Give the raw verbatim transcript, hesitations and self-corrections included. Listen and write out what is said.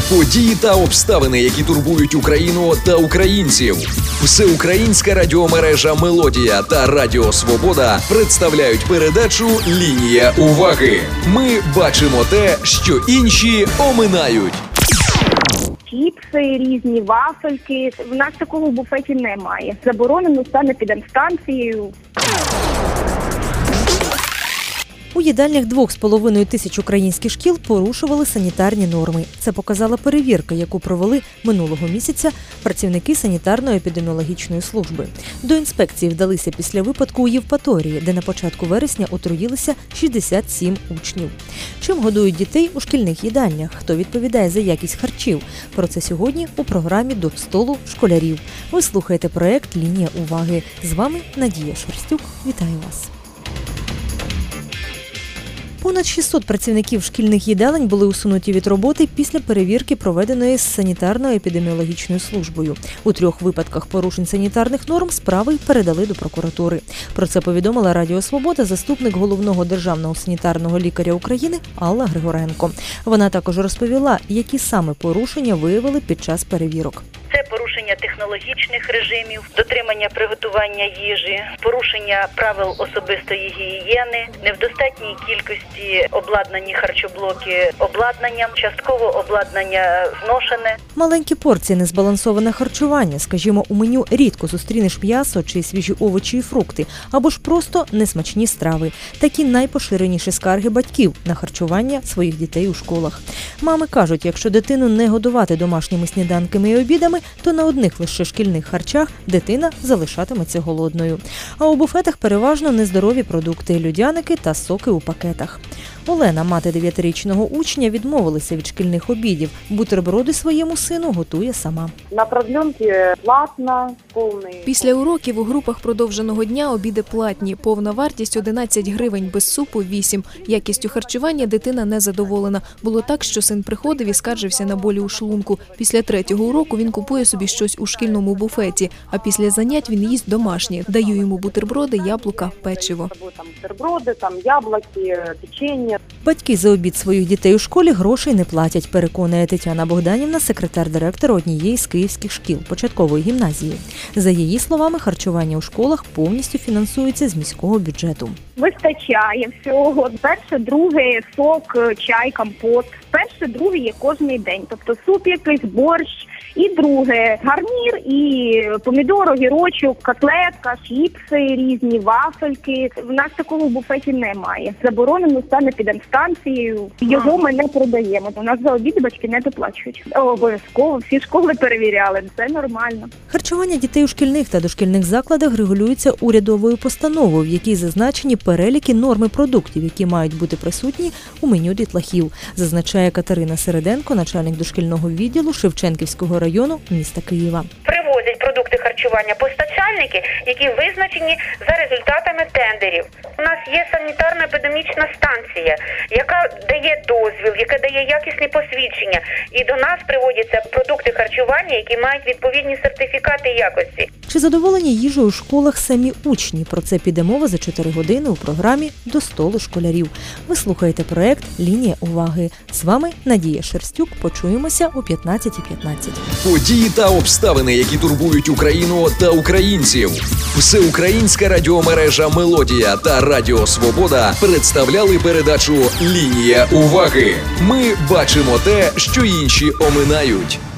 Події та обставини, які турбують Україну та українців. Всеукраїнська радіомережа «Мелодія» та Радіо Свобода представляють передачу «Лінія уваги». Ми бачимо те, що інші оминають. Чіпси різні, вафельки. В нас такого в буфеті немає. Заборонено стане під інстанцією. У їдальнях двох з половиною тисяч українських шкіл порушували санітарні норми. Це показала перевірка, яку провели минулого місяця працівники санітарно-епідеміологічної служби. До інспекції вдалися після випадку у Євпаторії, де на початку вересня отруїлися шістдесят сім учнів. Чим годують дітей у шкільних їдальнях? Хто відповідає за якість харчів? Про це сьогодні у програмі «До столу школярів». Ви слухаєте проект «Лінія уваги». З вами Надія Шерстюк. Вітаю вас. Понад шістсот працівників шкільних їдалень були усунуті від роботи після перевірки, проведеної з санітарно-епідеміологічною службою. У трьох випадках порушень санітарних норм справи передали до прокуратури. Про це повідомила Радіо Свобода заступник головного державного санітарного лікаря України Алла Григоренко. Вона також розповіла, які саме порушення виявили під час перевірок. Це порушення технологічних режимів, дотримання приготування їжі, порушення правил особистої гігієни, не в достатній кількості обладнані харчоблоки обладнанням, частково обладнання зношене. Маленькі порції, незбалансоване харчування, скажімо, у меню рідко зустрінеш м'ясо чи свіжі овочі і фрукти, або ж просто несмачні страви. Такі найпоширеніші скарги батьків на харчування своїх дітей у школах. Мами кажуть, якщо дитину не годувати домашніми сніданками і обідами, то на одних лише шкільних харчах дитина залишатиметься голодною. А у буфетах переважно нездорові продукти, льодяники та соки у пакетах. Олена, мати дев'ятирічного учня, відмовилася від шкільних обідів. Бутерброди своєму сину готує сама. На продленці платно, повний. Після уроків у групах продовженого дня обіди платні. Повна вартість одинадцять гривень, без супу – вісім. Якістю харчування дитина не задоволена. Було так, що син приходив і скаржився на болі у шлунку. Після третього уроку він купує собі щось у шкільному буфеті, а після занять він їсть домашнє. Даю йому бутерброди, яблука, печиво. Там бутерброди, там яблуки, печення. Батьки за обід своїх дітей у школі грошей не платять, переконує Тетяна Богданівна, секретар-директора однієї з київських шкіл початкової гімназії. За її словами, харчування у школах повністю фінансується з міського бюджету. Вистачає всього. Перше, друге, сок, чай, компот. Перше, друге є кожний день. Тобто суп якийсь, борщ. І друге, гарнір, і помідор, огірочок, котлетка, чіпси різні, вафельки. В нас такого в буфеті немає. Заборонено стане під інстанцією. Його ми не продаємо. У нас за обіди батьки не доплачують. Обов'язково. Всі школи перевіряли. Це нормально. Харчування дітей у шкільних та дошкільних закладах регулюється урядовою постановою, в якій зазначені переліки норми продуктів, які мають бути присутні у меню дітлахів, зазначає Катерина Середенко, начальник дошкільного відділу Шевченківського району міста Києва. Привозять продукти харчування постачальники, які визначені за результатами тендерів. У нас є санітарно-епідемічна станція, яка дає дозвіл, яка дає якісні посвідчення. І до нас приводяться продукти харчування, які мають відповідні сертифікати якості. Чи задоволені їжею у школах самі учні? Про це піде мова за чотири години у програмі «До столу школярів». Ви слухаєте проект «Лінія уваги». З вами Надія Шерстюк. Почуємося о п'ятнадцятій п'ятнадцять. Події та обставини, які турбують Україну та українців. Всеукраїнська радіомережа «Мелодія» та Радіо Свобода представляли передачу «Лінія уваги». Ми бачимо те, що інші оминають.